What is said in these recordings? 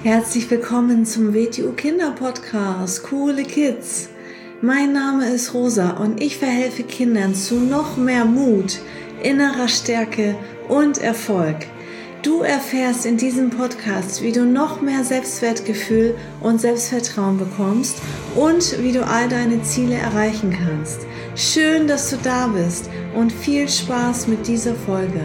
Herzlich willkommen zum WTU Kinder Podcast, Coole Kids. Mein Name ist Rosa und ich verhelfe Kindern zu noch mehr Mut, innerer Stärke und Erfolg. Du erfährst in diesem Podcast, wie du noch mehr Selbstwertgefühl und Selbstvertrauen bekommst und wie du all deine Ziele erreichen kannst. Schön, dass du da bist und viel Spaß mit dieser Folge.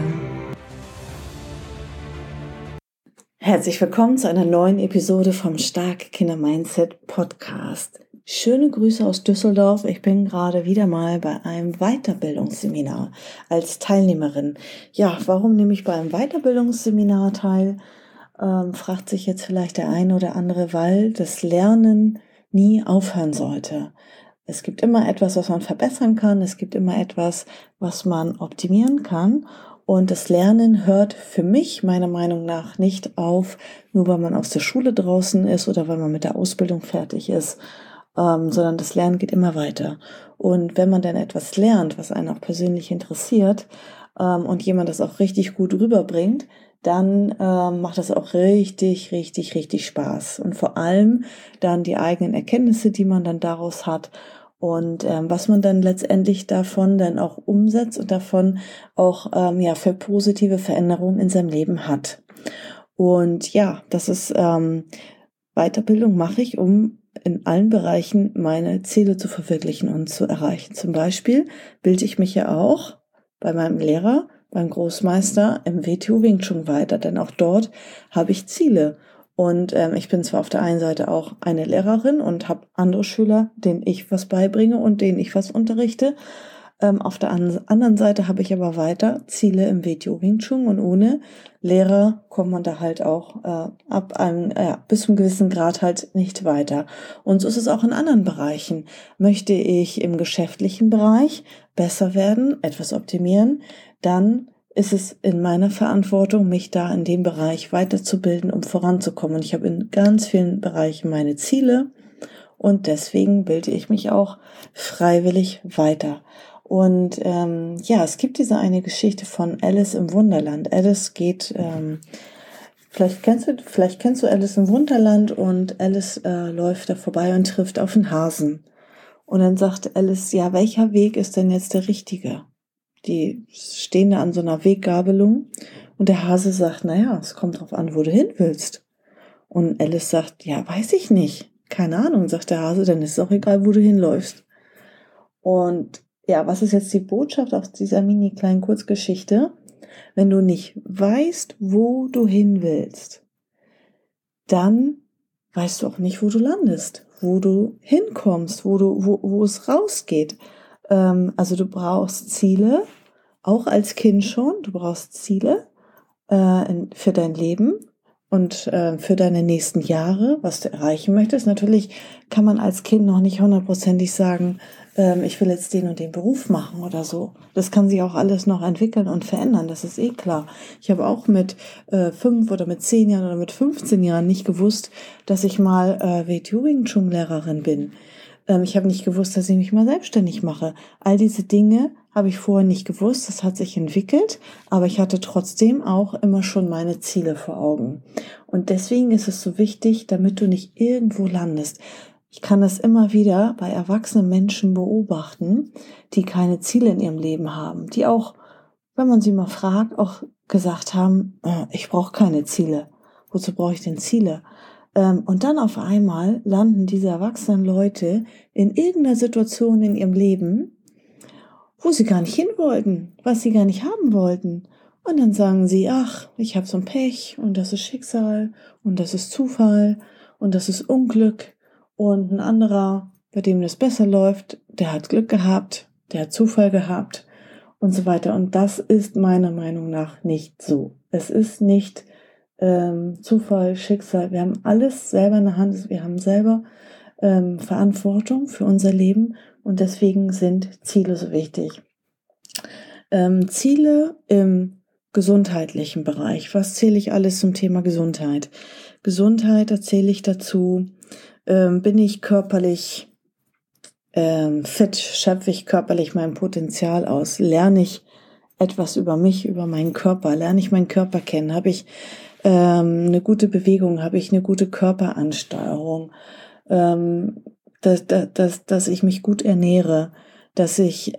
Herzlich willkommen zu einer neuen Episode vom Starke Kinder Mindset Podcast. Schöne Grüße aus Düsseldorf. Ich bin gerade wieder mal bei einem Weiterbildungsseminar als Teilnehmerin. Ja, warum nehme ich bei einem Weiterbildungsseminar teil? Fragt sich jetzt vielleicht der eine oder andere, weil das Lernen nie aufhören sollte. Es gibt immer etwas, was man verbessern kann. Es gibt immer etwas, was man optimieren kann. Und das Lernen hört für mich meiner Meinung nach nicht auf, nur weil man aus der Schule draußen ist oder weil man mit der Ausbildung fertig ist, sondern das Lernen geht immer weiter. Und wenn man dann etwas lernt, was einen auch persönlich interessiert und jemand das auch richtig gut rüberbringt, dann macht das auch richtig Spaß. Und vor allem dann die eigenen Erkenntnisse, die man dann daraus hat, und was man dann letztendlich davon dann auch umsetzt und davon auch für positive Veränderungen in seinem Leben hat. Und ja, das ist Weiterbildung mache ich, um in allen Bereichen meine Ziele zu verwirklichen und zu erreichen. Zum Beispiel bilde ich mich ja auch bei meinem Lehrer, beim Großmeister im WTU Wing Chun weiter, denn auch dort habe ich Ziele. Und ich bin zwar auf der einen Seite auch eine Lehrerin und habe andere Schüler, denen ich was beibringe und denen ich was unterrichte. Auf der anderen Seite habe ich aber weiter Ziele im WTU Wing Chun und ohne Lehrer kommt man da halt auch bis zu einem gewissen Grad halt nicht weiter. Und so ist es auch in anderen Bereichen. Möchte ich im geschäftlichen Bereich besser werden, etwas optimieren, dann ist es in meiner Verantwortung, mich da in dem Bereich weiterzubilden, um voranzukommen. Und ich habe in ganz vielen Bereichen meine Ziele und deswegen bilde ich mich auch freiwillig weiter. Und es gibt diese eine Geschichte von Alice im Wunderland. Alice geht, vielleicht kennst du Alice im Wunderland, und Alice läuft da vorbei und trifft auf einen Hasen. Und dann sagt Alice, ja, welcher Weg ist denn jetzt der richtige? Die stehen da an so einer Weggabelung und der Hase sagt, naja, es kommt drauf an, wo du hin willst. Und Alice sagt, ja, weiß ich nicht. Keine Ahnung, sagt der Hase, dann ist es auch egal, wo du hinläufst. Und ja, was ist jetzt die Botschaft aus dieser mini kleinen Kurzgeschichte? Wenn du nicht weißt, wo du hin willst, dann weißt du auch nicht, wo du landest, wo du hinkommst, wo es rausgeht. Also du brauchst Ziele, auch als Kind schon. Du brauchst Ziele für dein Leben und für deine nächsten Jahre, was du erreichen möchtest. Natürlich kann man als Kind noch nicht 100%ig sagen, ich will jetzt den und den Beruf machen oder so. Das kann sich auch alles noch entwickeln und verändern, das ist klar. Ich habe auch mit 5 oder mit 10 Jahren oder mit 15 Jahren nicht gewusst, dass ich mal WTU Wing Chun Lehrerin bin. Ich habe nicht gewusst, dass ich mich mal selbstständig mache. All diese Dinge habe ich vorher nicht gewusst. Das hat sich entwickelt, aber ich hatte trotzdem auch immer schon meine Ziele vor Augen. Und deswegen ist es so wichtig, damit du nicht irgendwo landest. Ich kann das immer wieder bei erwachsenen Menschen beobachten, die keine Ziele in ihrem Leben haben, die auch, wenn man sie mal fragt, auch gesagt haben, ich brauche keine Ziele. Wozu brauche ich denn Ziele? Und dann auf einmal landen diese erwachsenen Leute in irgendeiner Situation in ihrem Leben, wo sie gar nicht hin wollten, was sie gar nicht haben wollten. Und dann sagen sie, ach, ich habe so ein Pech und das ist Schicksal und das ist Zufall und das ist Unglück. Und ein anderer, bei dem das besser läuft, der hat Glück gehabt, der hat Zufall gehabt und so weiter. Und das ist meiner Meinung nach nicht so. Es ist nicht Zufall, Schicksal. Wir haben alles selber in der Hand. Wir haben selber Verantwortung für unser Leben und deswegen sind Ziele so wichtig. Ziele im gesundheitlichen Bereich. Was zähle ich alles zum Thema Gesundheit? Gesundheit erzähle ich dazu. Bin ich körperlich fit? Schöpfe ich körperlich mein Potenzial aus? Lerne ich etwas über mich, über meinen Körper? Lerne ich meinen Körper kennen? Habe ich eine gute Bewegung, habe ich eine gute Körperansteuerung, dass ich mich gut ernähre, dass ich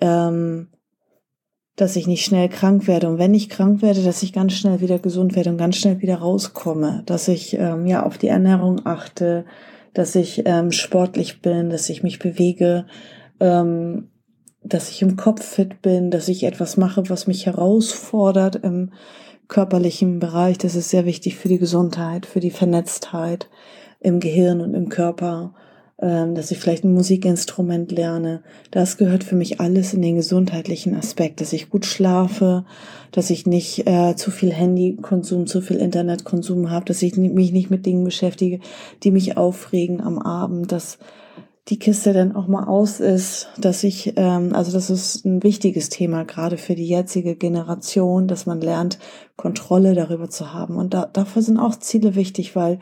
nicht schnell krank werde. Und wenn ich krank werde, dass ich ganz schnell wieder gesund werde und ganz schnell wieder rauskomme. Dass ich auf die Ernährung achte, dass ich sportlich bin, dass ich mich bewege, dass ich im Kopf fit bin, dass ich etwas mache, was mich herausfordert im körperlichen Bereich. Das ist sehr wichtig für die Gesundheit, für die Vernetztheit im Gehirn und im Körper. Dass ich vielleicht ein Musikinstrument lerne. Das gehört für mich alles in den gesundheitlichen Aspekt, dass ich gut schlafe, dass ich nicht zu viel Handykonsum, zu viel Internetkonsum habe, dass ich mich nicht mit Dingen beschäftige, die mich aufregen am Abend, dass die Kiste dann auch mal aus ist, dass ich, das ist ein wichtiges Thema, gerade für die jetzige Generation, dass man lernt, Kontrolle darüber zu haben. Und dafür sind auch Ziele wichtig, weil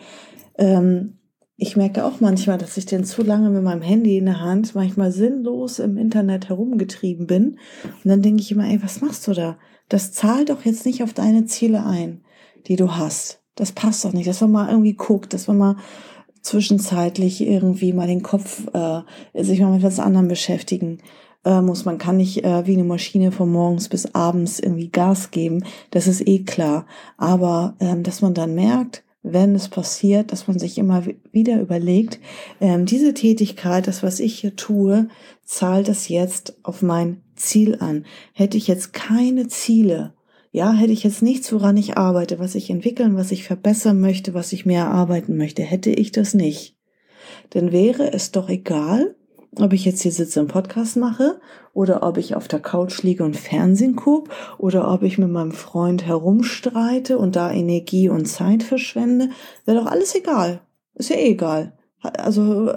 ich merke auch manchmal, dass ich denn zu lange mit meinem Handy in der Hand manchmal sinnlos im Internet herumgetrieben bin. Und dann denke ich immer, ey, was machst du da? Das zahlt doch jetzt nicht auf deine Ziele ein, die du hast. Das passt doch nicht, dass man mal irgendwie guckt, dass man mal zwischenzeitlich irgendwie mal den Kopf, sich mal mit was anderem beschäftigen muss. Man kann nicht wie eine Maschine von morgens bis abends irgendwie Gas geben. Das ist eh klar. Aber dass man dann merkt, wenn es passiert, dass man sich immer wieder überlegt, diese Tätigkeit, das, was ich hier tue, zahlt es jetzt auf mein Ziel an. Hätte ich jetzt keine Ziele, hätte ich jetzt nichts, woran ich arbeite, was ich entwickeln, was ich verbessern möchte, was ich mehr erarbeiten möchte, hätte ich das nicht. Dann wäre es doch egal, ob ich jetzt hier sitze und Podcast mache oder ob ich auf der Couch liege und Fernsehen gucke oder ob ich mit meinem Freund herumstreite und da Energie und Zeit verschwende, wäre doch alles egal. Ist ja eh egal. Also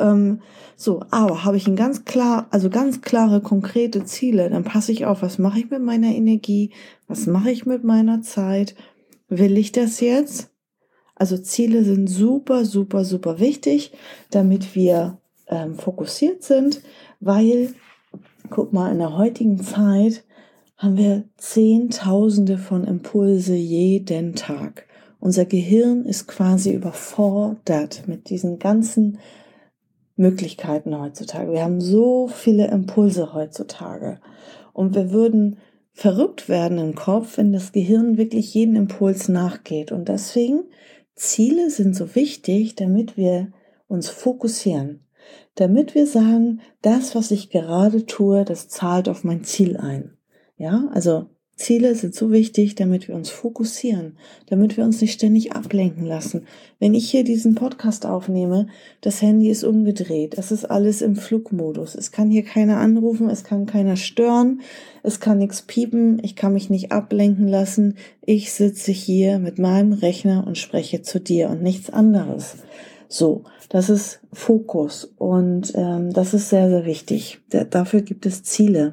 aber habe ich ganz klare, konkrete Ziele, dann passe ich auf, was mache ich mit meiner Energie, was mache ich mit meiner Zeit, will ich das jetzt? Also Ziele sind super, super, super wichtig, damit wir fokussiert sind, weil, guck mal, in der heutigen Zeit haben wir Zehntausende von Impulse jeden Tag. Unser Gehirn ist quasi überfordert mit diesen ganzen Möglichkeiten heutzutage. Wir haben so viele Impulse heutzutage und wir würden verrückt werden im Kopf, wenn das Gehirn wirklich jeden Impuls nachgeht. Und deswegen, Ziele sind so wichtig, damit wir uns fokussieren. Damit wir sagen, das, was ich gerade tue, das zahlt auf mein Ziel ein. Ja, also Ziele sind so wichtig, damit wir uns fokussieren, damit wir uns nicht ständig ablenken lassen. Wenn ich hier diesen Podcast aufnehme, das Handy ist umgedreht, es ist alles im Flugmodus. Es kann hier keiner anrufen, es kann keiner stören, es kann nichts piepen, ich kann mich nicht ablenken lassen. Ich sitze hier mit meinem Rechner und spreche zu dir und nichts anderes. So, das ist Fokus und das ist sehr, sehr wichtig. Dafür gibt es Ziele.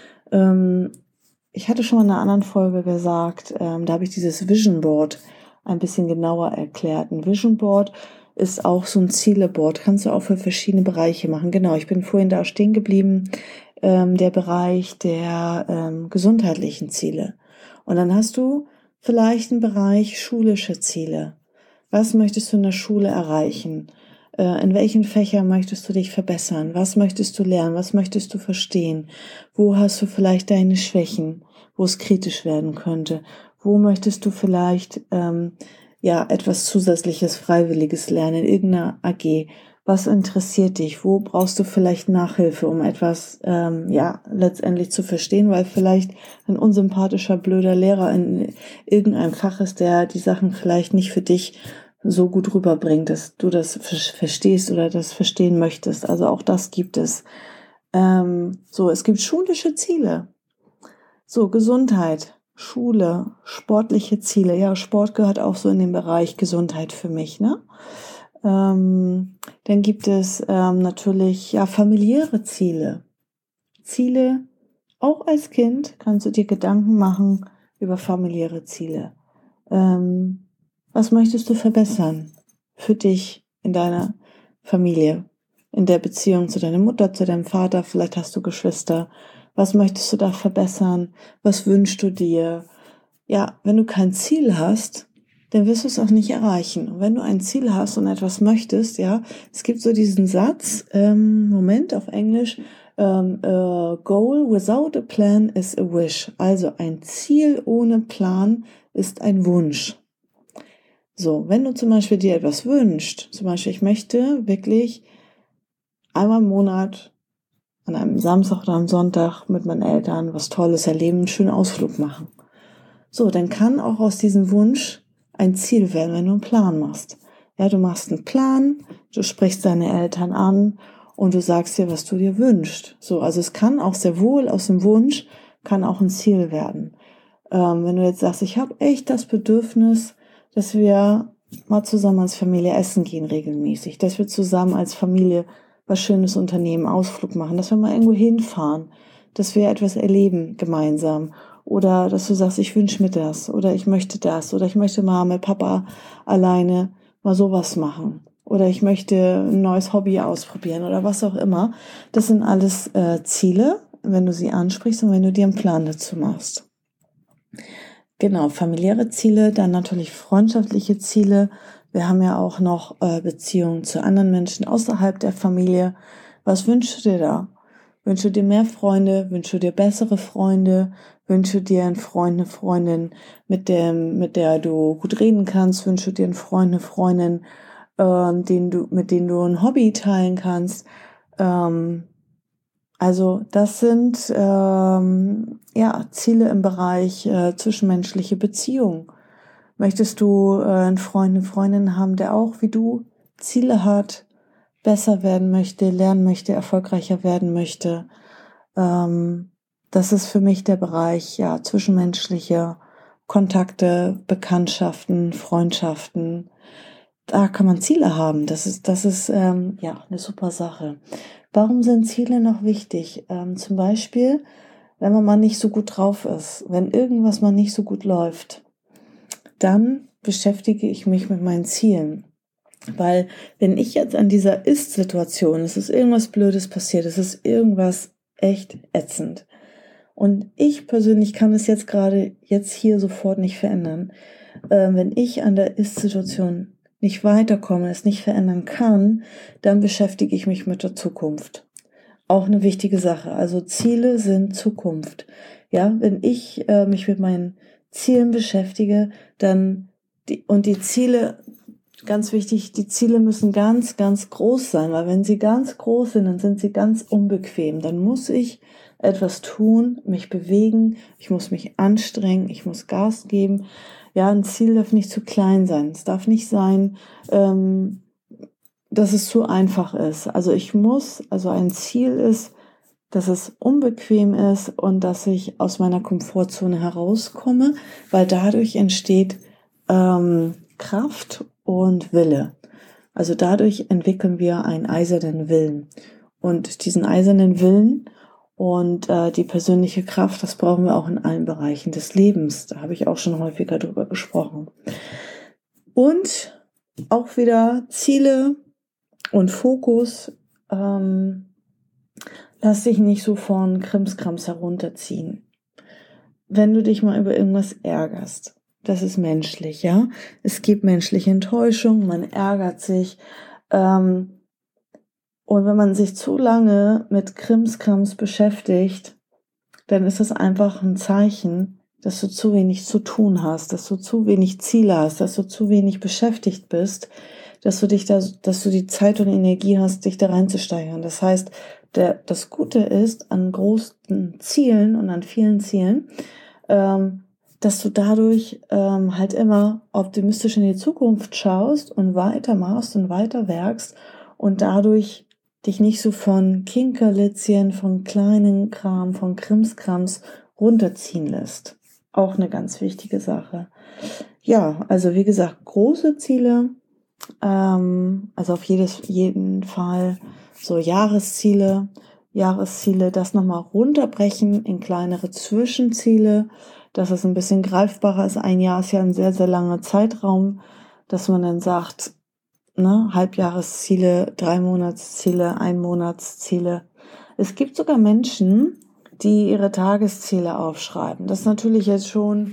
Ich hatte schon mal in einer anderen Folge gesagt, da habe ich dieses Vision Board ein bisschen genauer erklärt. Ein Vision Board ist auch so ein Zieleboard, kannst du auch für verschiedene Bereiche machen. Genau, ich bin vorhin da stehen geblieben, der Bereich der gesundheitlichen Ziele. Und dann hast du vielleicht einen Bereich schulische Ziele. Was möchtest du in der Schule erreichen? In welchen Fächern möchtest du dich verbessern? Was möchtest du lernen? Was möchtest du verstehen? Wo hast du vielleicht deine Schwächen, wo es kritisch werden könnte? Wo möchtest du vielleicht etwas Zusätzliches, Freiwilliges lernen in irgendeiner AG? Was interessiert dich? Wo brauchst du vielleicht Nachhilfe, um etwas letztendlich zu verstehen? Weil vielleicht ein unsympathischer, blöder Lehrer in irgendeinem Fach ist, der die Sachen vielleicht nicht für dich so gut rüberbringt, dass du das verstehst oder das verstehen möchtest. Also auch das gibt es. Es gibt schulische Ziele. So, Gesundheit, Schule, sportliche Ziele. Ja, Sport gehört auch so in den Bereich Gesundheit für mich, ne? Dann gibt es natürlich familiäre Ziele. Ziele, auch als Kind kannst du dir Gedanken machen über familiäre Ziele. Was möchtest du verbessern für dich in deiner Familie, in der Beziehung zu deiner Mutter, zu deinem Vater? Vielleicht hast du Geschwister. Was möchtest du da verbessern? Was wünschst du dir? Ja, wenn du kein Ziel hast, dann wirst du es auch nicht erreichen. Und wenn du ein Ziel hast und etwas möchtest, ja, es gibt so diesen Satz, Moment, auf Englisch, a goal without a plan is a wish. Also ein Ziel ohne Plan ist ein Wunsch. So, wenn du zum Beispiel dir etwas wünschst, zum Beispiel ich möchte wirklich einmal im Monat an einem Samstag oder am Sonntag mit meinen Eltern was Tolles erleben, einen schönen Ausflug machen. So, dann kann auch aus diesem Wunsch ein Ziel werden, wenn du einen Plan machst. Ja, du machst einen Plan, du sprichst deine Eltern an und du sagst dir, was du dir wünschst. So, also es kann auch sehr wohl aus dem Wunsch, kann auch ein Ziel werden. Wenn du jetzt sagst, ich habe echt das Bedürfnis, dass wir mal zusammen als Familie essen gehen regelmäßig, dass wir zusammen als Familie was Schönes unternehmen, Ausflug machen, dass wir mal irgendwo hinfahren, dass wir etwas erleben gemeinsam oder dass du sagst, ich wünsche mir das oder ich möchte das oder ich möchte mal mit Papa alleine mal sowas machen oder ich möchte ein neues Hobby ausprobieren oder was auch immer. Das sind alles Ziele, wenn du sie ansprichst und wenn du dir einen Plan dazu machst. Genau, familiäre Ziele, dann natürlich freundschaftliche Ziele. Wir haben ja auch noch Beziehungen zu anderen Menschen außerhalb der Familie. Was wünschst du dir da? Wünschst du dir mehr Freunde? Wünschst du dir bessere Freunde? Wünschst du dir einen Freund, eine Freundin, mit der du gut reden kannst? Wünschst du dir einen Freund, eine Freundin, mit denen du ein Hobby teilen kannst? Also das sind Ziele im Bereich zwischenmenschliche Beziehung. Möchtest du einen Freund, eine Freundin haben, der auch wie du Ziele hat, besser werden möchte, lernen möchte, erfolgreicher werden möchte? Das ist für mich der Bereich zwischenmenschliche Kontakte, Bekanntschaften, Freundschaften. Da kann man Ziele haben. Das ist eine super Sache. Warum sind Ziele noch wichtig? Zum Beispiel, wenn man mal nicht so gut drauf ist, wenn irgendwas mal nicht so gut läuft, dann beschäftige ich mich mit meinen Zielen. Weil wenn ich jetzt an dieser Ist-Situation, es ist irgendwas Blödes passiert, es ist irgendwas echt ätzend und ich persönlich kann es jetzt hier sofort nicht verändern. Wenn ich an der Ist-Situation nicht weiterkomme, es nicht verändern kann, dann beschäftige ich mich mit der Zukunft. Auch eine wichtige Sache. Also Ziele sind Zukunft. Ja, wenn ich mich mit meinen Zielen beschäftige, die Ziele, ganz wichtig, die Ziele müssen ganz, ganz groß sein, weil wenn sie ganz groß sind, dann sind sie ganz unbequem. Dann muss ich etwas tun, mich bewegen, ich muss mich anstrengen, ich muss Gas geben. Ja, ein Ziel darf nicht zu klein sein. Es darf nicht sein, dass es zu einfach ist. Also ein Ziel ist, dass es unbequem ist und dass ich aus meiner Komfortzone herauskomme, weil dadurch entsteht Kraft und Wille. Also dadurch entwickeln wir einen eisernen Willen. Und diesen eisernen Willen und die persönliche Kraft, das brauchen wir auch in allen Bereichen des Lebens. Da habe ich auch schon häufiger drüber gesprochen. Und auch wieder Ziele und Fokus. Lass dich nicht so von Krimskrams herunterziehen. Wenn du dich mal über irgendwas ärgerst, das ist menschlich, ja. Es gibt menschliche Enttäuschung, man ärgert sich. Und wenn man sich zu lange mit Krimskrams beschäftigt, dann ist es einfach ein Zeichen, dass du zu wenig zu tun hast, dass du zu wenig Ziele hast, dass du zu wenig beschäftigt bist, dass du die Zeit und Energie hast, dich da reinzusteigern. Das heißt, das Gute ist an großen Zielen und an vielen Zielen, dass du dadurch halt immer optimistisch in die Zukunft schaust und weitermachst und weiterwerkst und dadurch dich nicht so von Kinkerlitzchen, von kleinen Kram, von Krimskrams runterziehen lässt. Auch eine ganz wichtige Sache. Ja, also wie gesagt, große Ziele, also auf jeden Fall so Jahresziele, das nochmal runterbrechen in kleinere Zwischenziele, dass es ein bisschen greifbarer ist. Ein Jahr ist ja ein sehr, sehr langer Zeitraum, dass man dann sagt, Halbjahresziele, 3-Monatsziele, 1-Monatsziele. Es gibt sogar Menschen, die ihre Tagesziele aufschreiben. Das ist natürlich jetzt schon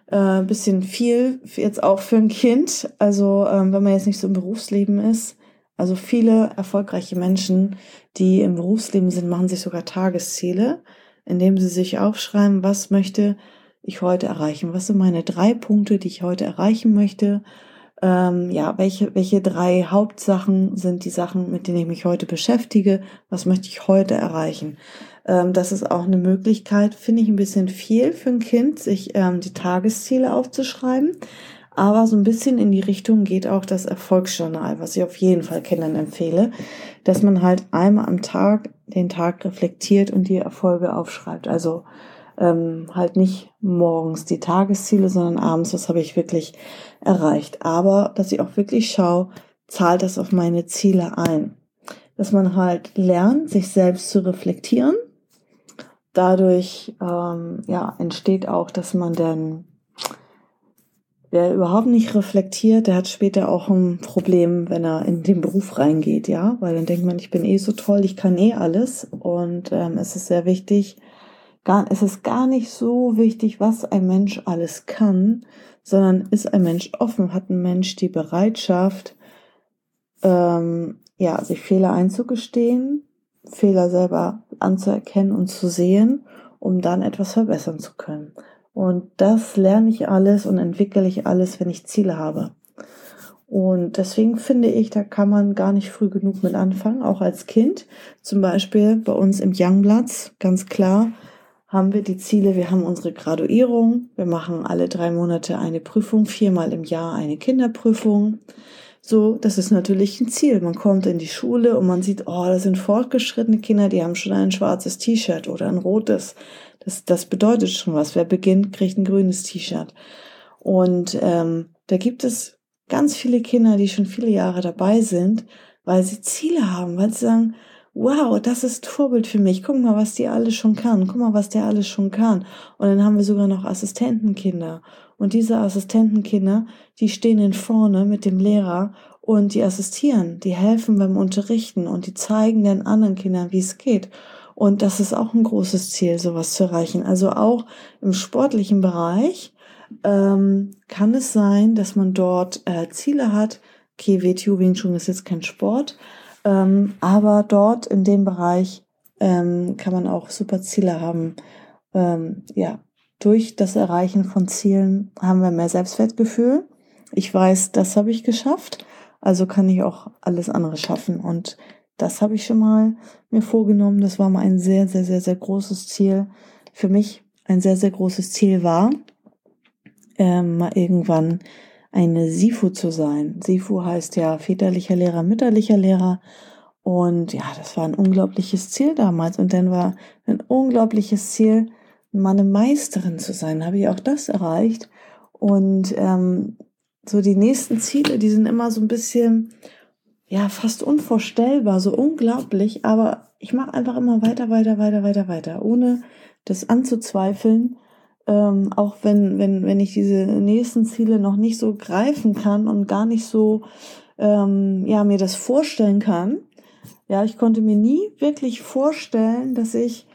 Bisschen viel jetzt auch für ein Kind. Also wenn man jetzt nicht so im Berufsleben ist. Also viele erfolgreiche Menschen, die im Berufsleben sind, machen sich sogar Tagesziele, indem sie sich aufschreiben, was möchte ich heute erreichen? Was sind meine 3 Punkte, die ich heute erreichen möchte? Welche 3 Hauptsachen sind die Sachen, mit denen ich mich heute beschäftige? Was möchte ich heute erreichen? Das ist auch eine Möglichkeit, finde ich ein bisschen viel für ein Kind, sich die Tagesziele aufzuschreiben. Aber so ein bisschen in die Richtung geht auch das Erfolgsjournal, was ich auf jeden Fall Kindern empfehle, dass man halt einmal am Tag den Tag reflektiert und die Erfolge aufschreibt. Also halt nicht morgens die Tagesziele, sondern abends, was habe ich wirklich erreicht. Aber dass ich auch wirklich schaue, zahlt das auf meine Ziele ein. Dass man halt lernt, sich selbst zu reflektieren. Dadurch entsteht auch, dass man dann, wer überhaupt nicht reflektiert, der hat später auch ein Problem, wenn er in den Beruf reingeht, ja, weil dann denkt man, ich bin so toll, ich kann alles, und es ist sehr wichtig, es ist gar nicht so wichtig, was ein Mensch alles kann, sondern ist ein Mensch offen, hat ein Mensch die Bereitschaft, sich Fehler einzugestehen, Fehler selber anzuerkennen und zu sehen, um dann etwas verbessern zu können. Und das lerne ich alles und entwickle ich alles, wenn ich Ziele habe. Und deswegen finde ich, da kann man gar nicht früh genug mit anfangen, auch als Kind. Zum Beispiel bei uns im Youngblatts, ganz klar, haben wir die Ziele, wir haben unsere Graduierung, wir machen alle 3 Monate eine Prüfung, 4-mal im Jahr eine Kinderprüfung. So, das ist natürlich ein Ziel. Man kommt in die Schule und man sieht, das sind fortgeschrittene Kinder, die haben schon ein schwarzes T-Shirt oder ein rotes. Das bedeutet schon was. Wer beginnt, kriegt ein grünes T-Shirt. Und da gibt es ganz viele Kinder, die schon viele Jahre dabei sind, weil sie Ziele haben, weil sie sagen, wow, das ist Vorbild für mich. Guck mal, was die alles schon kann. Guck mal, was der alles schon kann. Und dann haben wir sogar noch Assistentenkinder. Und diese Assistentenkinder, die stehen in vorne mit dem Lehrer und die assistieren, die helfen beim Unterrichten und die zeigen den anderen Kindern, wie es geht. Und das ist auch ein großes Ziel, sowas zu erreichen. Also auch im sportlichen Bereich kann es sein, dass man dort Ziele hat. Okay, WTO Wing Chun ist jetzt kein Sport, aber dort in dem Bereich kann man auch super Ziele haben. Durch das Erreichen von Zielen haben wir mehr Selbstwertgefühl. Ich weiß, das habe ich geschafft, also kann ich auch alles andere schaffen. Und das habe ich schon mal mir vorgenommen. Das war mal ein sehr, sehr, sehr, sehr großes Ziel. Für mich ein sehr, sehr großes Ziel war, mal irgendwann eine SIFU zu sein. SIFU heißt ja väterlicher Lehrer, mütterlicher Lehrer. Und ja, das war ein unglaubliches Ziel damals. Und dann war ein unglaubliches Ziel, mal eine Meisterin zu sein. Habe ich auch das erreicht. Und so die nächsten Ziele, die sind immer so ein bisschen, fast unvorstellbar, so unglaublich. Aber ich mache einfach immer weiter, ohne das anzuzweifeln. Auch wenn ich diese nächsten Ziele noch nicht so greifen kann und gar nicht so mir das vorstellen kann. Ja, ich konnte mir nie wirklich vorstellen, dass ich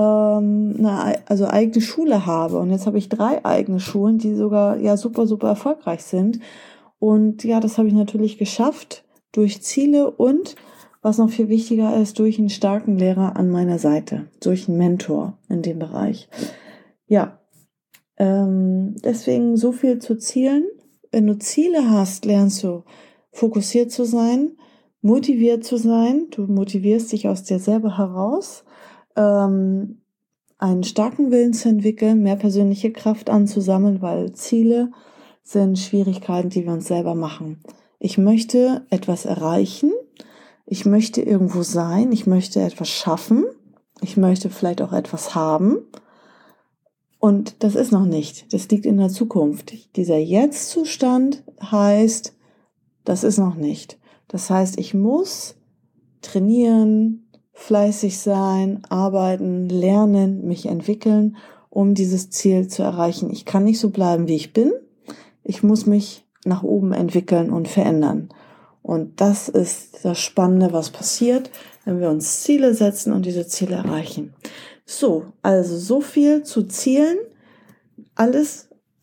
eigene Schule habe. Und jetzt habe ich 3 eigene Schulen, die sogar super, super erfolgreich sind. Und ja, das habe ich natürlich geschafft durch Ziele und, was noch viel wichtiger ist, durch einen starken Lehrer an meiner Seite, durch einen Mentor in dem Bereich. Ja, deswegen so viel zu Zielen. Wenn du Ziele hast, lernst du fokussiert zu sein, motiviert zu sein. Du motivierst dich aus dir selber heraus, einen starken Willen zu entwickeln, mehr persönliche Kraft anzusammeln, weil Ziele sind Schwierigkeiten, die wir uns selber machen. Ich möchte etwas erreichen, ich möchte irgendwo sein, ich möchte etwas schaffen, ich möchte vielleicht auch etwas haben. Und das ist noch nicht. Das liegt in der Zukunft. Dieser Jetzt-Zustand heißt, das ist noch nicht. Das heißt, ich muss trainieren, fleißig sein, arbeiten, lernen, mich entwickeln, um dieses Ziel zu erreichen. Ich kann nicht so bleiben, wie ich bin. Ich muss mich nach oben entwickeln und verändern. Und das ist das Spannende, was passiert, wenn wir uns Ziele setzen und diese Ziele erreichen. So, also so viel zu Zielen. Alles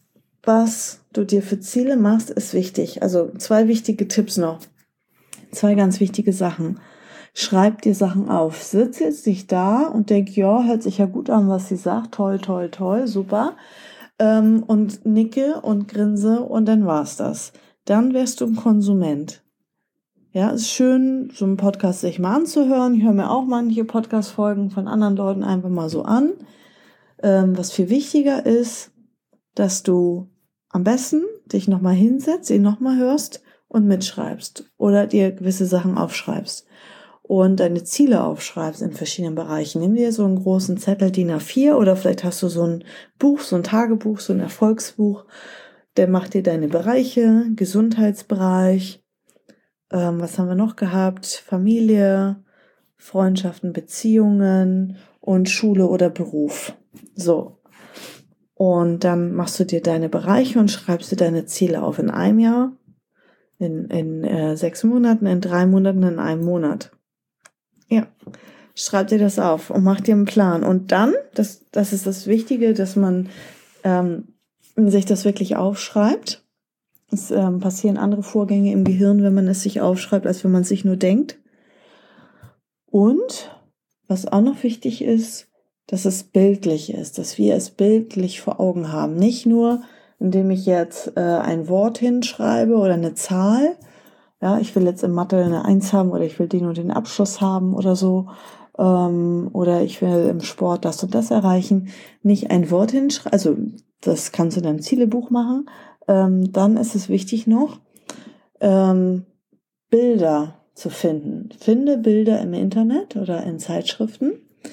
was du dir für Ziele machst, ist wichtig. Also 2 wichtige Tipps noch. 2 ganz wichtige Sachen. Schreib dir Sachen auf. Sitz jetzt nicht da und denk, ja, hört sich ja gut an, was sie sagt. Toll, toll, toll, super. Und nicke und grinse und dann war's das. Dann wärst du ein Konsument. Ja, ist schön, so einen Podcast sich mal anzuhören. Ich höre mir auch manche Podcast-Folgen von anderen Leuten einfach mal so an. Was viel wichtiger ist, dass du am besten dich nochmal hinsetzt, ihn nochmal hörst und mitschreibst oder dir gewisse Sachen aufschreibst und deine Ziele aufschreibst in verschiedenen Bereichen. Nimm dir so einen großen Zettel DIN A4 oder vielleicht hast du so ein Buch, so ein Tagebuch, so ein Erfolgsbuch. Der macht dir deine Bereiche, Gesundheitsbereich, was haben wir noch gehabt? Familie, Freundschaften, Beziehungen und Schule oder Beruf. So. Und dann machst du dir deine Bereiche und schreibst dir deine Ziele auf in einem Jahr, in 6 Monaten, in 3 Monaten, in einem Monat. Ja, schreib dir das auf und mach dir einen Plan. Und dann, das ist das Wichtige, dass man sich das wirklich aufschreibt. Es passieren andere Vorgänge im Gehirn, wenn man es sich aufschreibt, als wenn man es sich nur denkt. Und was auch noch wichtig ist, dass es bildlich ist, dass wir es bildlich vor Augen haben. Nicht nur, indem ich jetzt ein Wort hinschreibe oder eine Zahl. Ja, ich will jetzt in Mathe eine 1 haben oder ich will den und den Abschluss haben oder so. Oder ich will im Sport das und das erreichen. Nicht ein Wort hinschreiben, also das kannst du in deinem Zielebuch machen. Dann ist es wichtig noch, Bilder zu finden. Finde Bilder im Internet oder in Zeitschriften,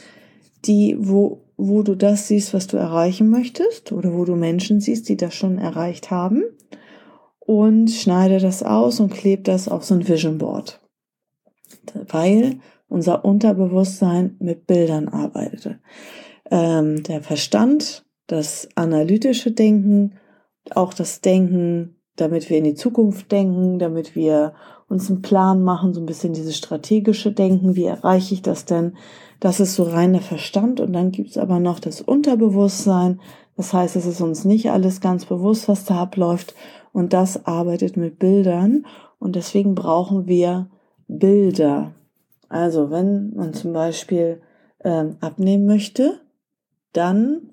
wo du das siehst, was du erreichen möchtest oder wo du Menschen siehst, die das schon erreicht haben und schneide das aus und klebe das auf so ein Vision Board, weil unser Unterbewusstsein mit Bildern arbeitet. Der Verstand, das analytische Denken, auch das Denken, damit wir in die Zukunft denken, damit wir uns einen Plan machen, so ein bisschen dieses strategische Denken, wie erreiche ich das denn? Das ist so rein der Verstand und dann gibt's aber noch das Unterbewusstsein. Das heißt, es ist uns nicht alles ganz bewusst, was da abläuft und das arbeitet mit Bildern und deswegen brauchen wir Bilder. Also wenn man zum Beispiel abnehmen möchte, dann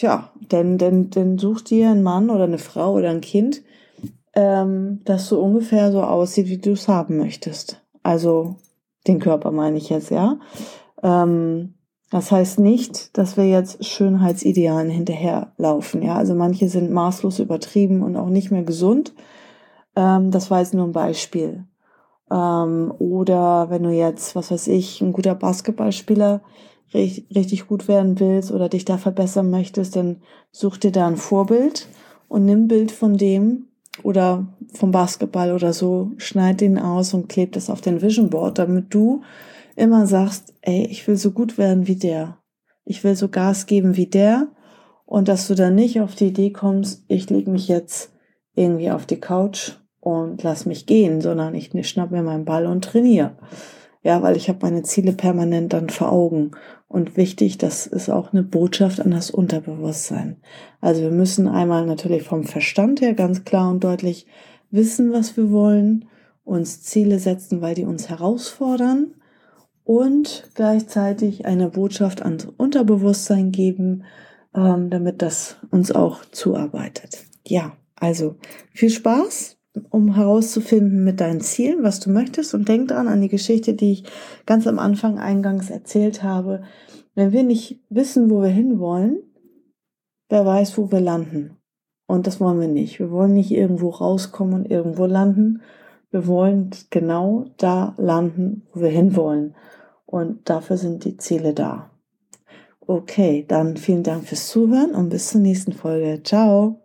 such dir einen Mann oder eine Frau oder ein Kind, das so ungefähr so aussieht, wie du es haben möchtest. Also den Körper meine ich jetzt, ja. Das heißt nicht, dass wir jetzt Schönheitsidealen hinterherlaufen, ja. Also manche sind maßlos übertrieben und auch nicht mehr gesund. Das war jetzt nur ein Beispiel. Oder wenn du jetzt, was weiß ich, ein guter Basketballspieler richtig gut werden willst oder dich da verbessern möchtest, dann such dir da ein Vorbild und nimm ein Bild von dem oder vom Basketball oder so, schneid den aus und kleb das auf den Vision Board, damit du immer sagst, ey, ich will so gut werden wie der. Ich will so Gas geben wie der und dass du dann nicht auf die Idee kommst, ich lege mich jetzt irgendwie auf die Couch und lass mich gehen, sondern ich schnapp mir meinen Ball und trainiere. Ja, weil ich habe meine Ziele permanent dann vor Augen. Und wichtig, das ist auch eine Botschaft an das Unterbewusstsein. Also wir müssen einmal natürlich vom Verstand her ganz klar und deutlich wissen, was wir wollen, uns Ziele setzen, weil die uns herausfordern und gleichzeitig eine Botschaft ans Unterbewusstsein geben, damit das uns auch zuarbeitet. Ja, also viel Spaß, um herauszufinden mit deinen Zielen, was du möchtest und denk dran an die Geschichte, die ich ganz am Anfang eingangs erzählt habe. Wenn wir nicht wissen, wo wir hinwollen, wer weiß, wo wir landen. Und das wollen wir nicht. Wir wollen nicht irgendwo rauskommen und irgendwo landen. Wir wollen genau da landen, wo wir hinwollen. Und dafür sind die Ziele da. Okay, dann vielen Dank fürs Zuhören und bis zur nächsten Folge. Ciao!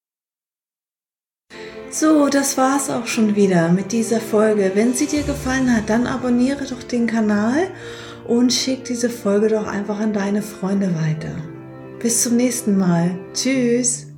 So, das war's auch schon wieder mit dieser Folge. Wenn sie dir gefallen hat, dann abonniere doch den Kanal und schick diese Folge doch einfach an deine Freunde weiter. Bis zum nächsten Mal. Tschüss!